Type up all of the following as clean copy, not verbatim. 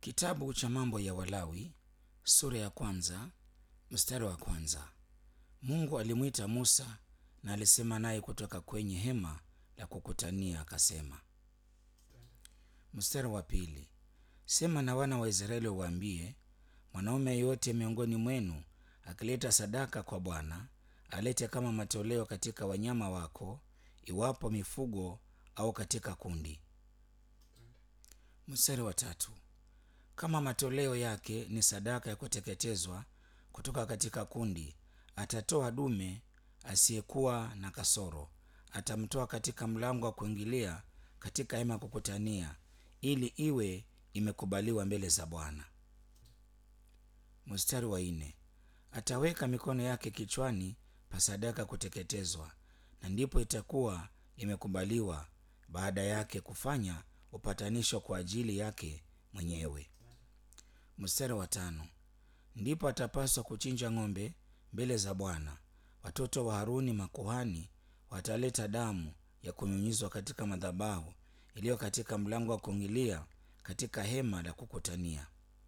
Kitabu cha Mambo ya Walawi sura ya kwanza mstari wa kwanza. Mungu alimwita Musa na alisema naye kutoka kwenye hema la kukutania akasema. Mstari wa pili. Sema na wana wa Israeli waambie, mwanaume yeyote miongoni mwenu akileta sadaka kwa Bwana, alete kama matoleo katika wanyama wako, iwapo mifugo au katika kundi. Mstari wa tatu. Kama matoleo yake ni sadaka ya kuteketezwa kutoka katika kundi, atatoa dume asiyekuwa na kasoro. Atamtoa katika mlango wa kuingilia katika hema ya kukutania, ili iwe imekubaliwa mbele za Bwana. Mstari wa nne. Ataweka mikono yake kichwani pa sadaka ya kuteketezwa, na ndipo itakuwa imekubaliwa baada yake kufanya upatanisho kwa ajili yake mwenyewe. Mstari wa tano. Ndipo atapaswa kuchinja ng'ombe mbele za Bwana. Watoto wa Haruni makuhani wataleta damu ya kunyunyizwa katika madhabahu iliyo katika mlango wa kuingilia katika hema la kukutania.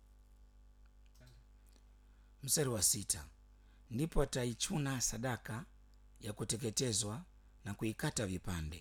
Mstari wa sita. Ndipo ataichuna sadaka ya kuteketezwa na kuikata vipande.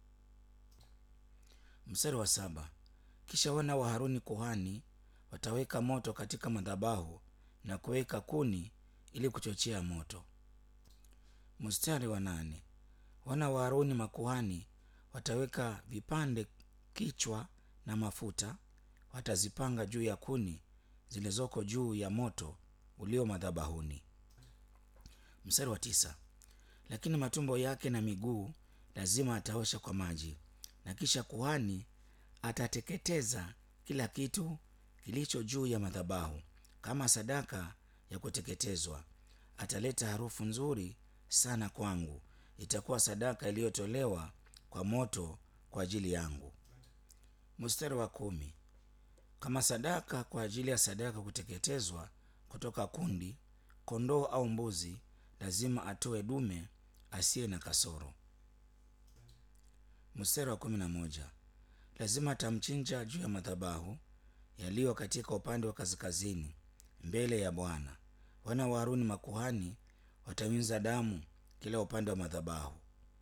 Mstari wa saba. Kisha wana wa Haruni kuhani wataweka moto katika madhabahu na kuweka kuni ili kuchochea moto. Mstari wa nane. Wana wa Haruni makuhani wataweka vipande kichwa na mafuta, watazipanga juu ya kuni zilizoko juu ya moto ulio madhabahuni. Mstari wa tisa. Lakini matumbo yake na miguu lazima ataosha kwa maji, na kisha kuhani atateketeza kila kitu kilicho juu ya madhabahu kama sadaka ya kuteketezwa. Ataleta harufu nzuri sana kwangu, itakuwa sadaka iliyotolewa kwa moto kwa ajili yangu. Mstari wa kumi. Kama sadaka kwa ajili ya sadaka kuteketezwa kutoka kundi, kondoo au mbuzi, lazima atoe dume asiye na kasoro. Mstari wa 11. Lazima atamchinja juu ya madhabahu yaliyo katika upande wa kaskazini mbele ya Bwana. Wana wa Haruni makuhani watanyunyiza damu kila upande wa madhabahu.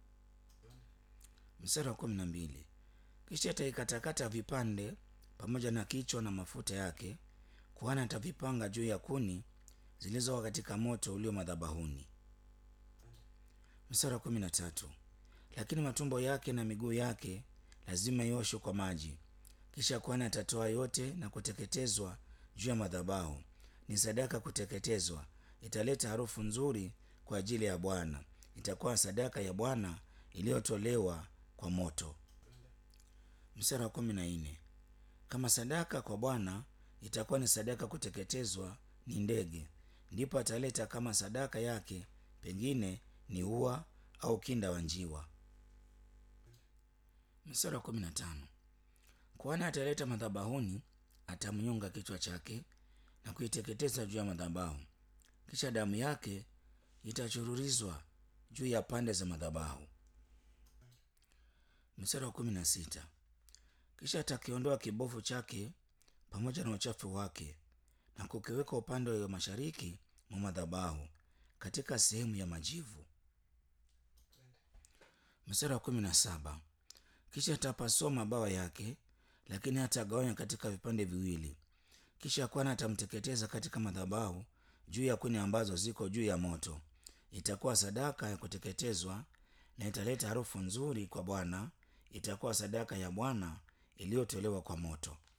Mstari wa 12. Kisha ataikatakata vipande pamoja na kichwa na mafuta yake. Kuhani atavipanga juu ya kuni zilizo katika moto ulio madhabahuni. Mstari wa 13. Lakini matumbo yake na miguu yake lazima ioshwe kwa maji. Kisha kuhani atatoa yote na kuteketezwa juu ya madhabahu. Ni sadaka kuteketezwa, italeta harufu nzuri kwa ajili ya Bwana. Itakuwa sadaka ya Bwana iliyotolewa kwa moto. Mstari wa 14. Kama sadaka kwa Bwana itakuwa ni sadaka kuteketezwa ni ndege, ndipo ataleta kama sadaka yake, pengine ni ua au kinda wa njiwa. Mstari wa 15. Kuhani ataleta madhabahuni, atamnyonga kichwa chake na kuiteketeza juu ya madhabahu. Kisha damu yake itachururizwa juu ya pande za madhabahu. Mstari wa 16. Kisha atakiondoa kibofu chake pamoja na uchafu wake na kukiweka upande wa mashariki mwa madhabahu katika sehemu ya majivu. Mstari wa 17. Kisha atapasua mabawa yake, lakini hatagawanya katika vipande viwili. Kisha kuhani atamteketeza katika madhabahu juu ya kuni ambazo ziko juu ya moto. Itakuwa sadaka ya kuteketezwa na italeta harufu nzuri kwa Bwana. Itakuwa sadaka ya Bwana iliyotolewa kwa moto.